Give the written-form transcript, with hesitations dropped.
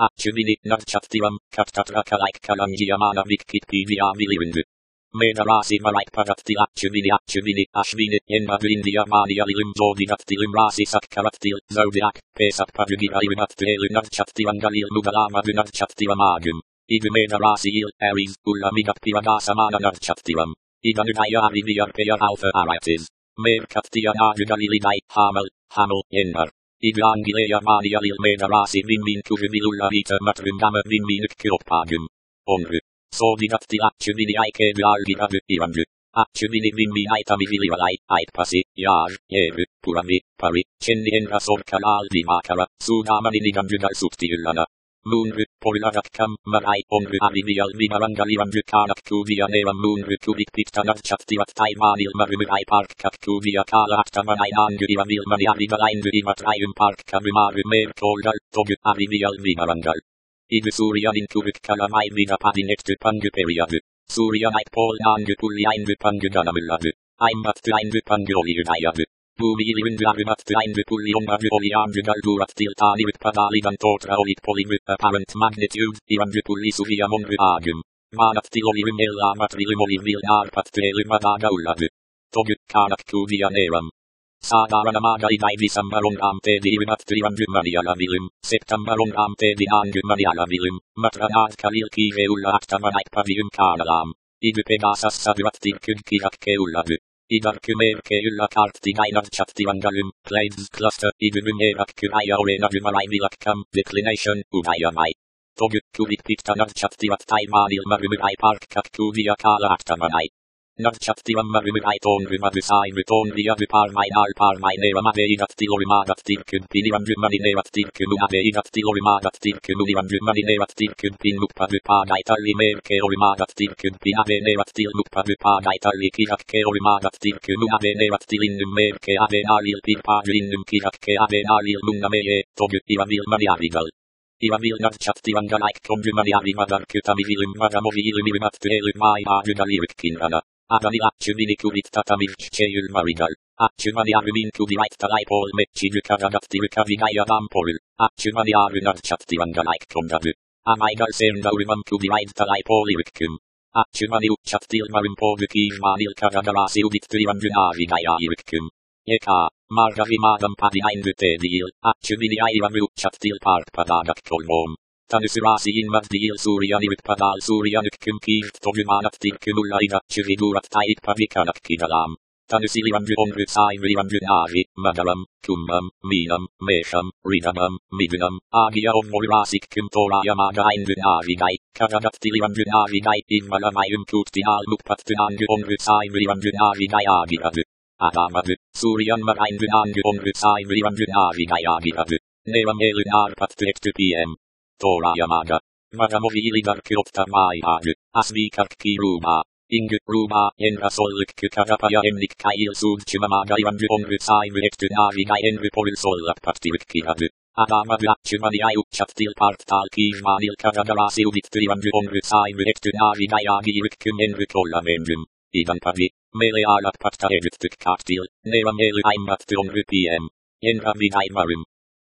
Achuvini Narchatiram, Katatrakalaik Kalangiamana Wikipedia Vilirindu. Medarasi Marai Parattil Achuvini Ashvini Enmadrindia Mania Lilim Jodinattilim Rasi Sakkarattil Zodiac, Pesak Padugi Irinattil Narchatirangalil Mugalama Narchatiramagum. Idu Medarasi Aries, Ulamigat Piradasamana Narchatiram. Idanudaya Riviarpea Alpha Aratis. Merkatia Nagugalilidai, Hamel, Enmar. Ibrangilea Mania Lil Medarasi Vimin Kurubilula Vita Matrum Gamma Viminuk Kiropagum. Onru. Sodinatti Achuvini Ike Duarginabu Irandu. Achuvini Vimi Aitami Viliralai, Aitpasi, Yar, Yeru, Purami, Pari, Chendi Enra Sorkalal Dimakara, Sudamani Nigambugal Suktiulana. Moonru, Polarakam, Marai, Onru Arivial Vimarangalirandu Kanak Kuvia Nera Moonru Kubik Piktanak Chatirat Taimanil Marumurai Park Kak Kuvia Kala Aktamanai Nangu Iravil Mani Arivalaindu Imatrayum Park Kabumaru Mer Koldal, Togu Arivial Vimarangal. Idu Surian in Kubik Kalamai Vida Padinektu Pangu Periadu. Surian Ait Pol Nangu Puliaindu Pangu Ganamuladu. I'm at the Indu Pangu Oliudayadu. Bumi Ilindu Arumat the Indu Pulion Madu Oliandu Galdurat Tiltani with Padalidan Totra Olit Poly with apparent magnitude, Irandu Pulisuvia Monru Agum. Manat Tilolirum Ella Matrilum Olivil Narpat Telum Madagauladu. Togut Kanak Kuvia Neram. Sadaranamaga Idavisamaron Amte di Irinat Trirandu Manialavilum, Septamaron Amte di Nangu Manialavilum, Matranat Kalil Kiveula Actamanite Pavium Kanalam. Idu Pegasas Saduatil Kudkirak Keuladu. Idarkumer Keula Karti Gainad Chatirangalum, Clades Cluster, Idubumerak Kuraya Orenadumarai Vilakam, Declination, Udayamai. Togut Kubik Piktanad Chatirat Taimanil Marumurai Park Kakuvia Kala Actamanai. Narchatiram Marumurai Tonrumadusai Rutonria Duparmai Narparmai Neramaveidat Tilorimadat Tilkud Piniramdumani Nerat Tilkumuaveidat Tilorimadat Tilkumuliramdumani Nerat Tilkud Pinmukpadupadaitarli Merke Orimadat Tilkud Pinave Nerat Tilmukpadupadaitari Kirak Ke Orimadat Tilkumuave Nerat Tilinum Merke Ave Naril Pilpadrinum Kirak Ke Ave Naril Munameye, Togut Iravil Maniavigal. Iravil Narchatirangalike Kondumani Arimadar Kutamivilum Madamovi Ilumirumat Tuelum Mai Adudalirik Kinrana. Adani Achuvini Kubit Tatamivch Cheul Marigal. Achumani Arumin Kubirait Talaipol Mechi Dukaradat Dirukavigaya Dampol. Achumani Arunar Chatirangalike Kondabu. Amaigal Sendaurimam Kubirait Talaipol Irikkum. Achumani Uchattil Marimpo Dukiv Manil Karadarasi Ubit Trirangunavigaya Irikkum. Eka, Margavimadam Padinaindu Tedil, Achuvini Airamu Uchattil Park Padadak Kolmom. Tanusurasi in Maddil Surianiruk Padal Surianukkum Kift Togumanat Tilkumulaida Chividurat Tait Pavikanak Kidalam. Tanusilirandu Onru Saivrirandu Nari, Madaram, Kummam, Minam, Mesham, Ridamam, Midunam, Agia of Morasik Kumtoraya Madaindu Narigai, Karadatilirandu Narigai, Ivmalamayum Kuttinal Mukpattunangu Onru Saivrirandu Narigai Agiradu. Adamadu, Surian Maraindu Nangu Onru Saivrirandu Narigai Agiradu. Neram Elun Arpat 2 p.m. Torayamaga. Madamovi Lidarkirofta Mai Adu, Asvikark Kiruma. Ingu Ruma, Enra Soluk Kukarapaya Emnik Kail Sud Chumamaga Irandu Onru Saivrektu Narigai Enru Poril Solak Patirik Kiradu. Adamadu Achumani Ayuk Chaftil Partal Kivmanil Karadarasi Ubit Irandu Onru Saivrektu Narigai Agirikkum Enru Kolamendum. Idan Pavi, Mele Alak Patta Eduttuk Kaktil, Neram Elu Aimat Onru PM. Enra Vidai Marum.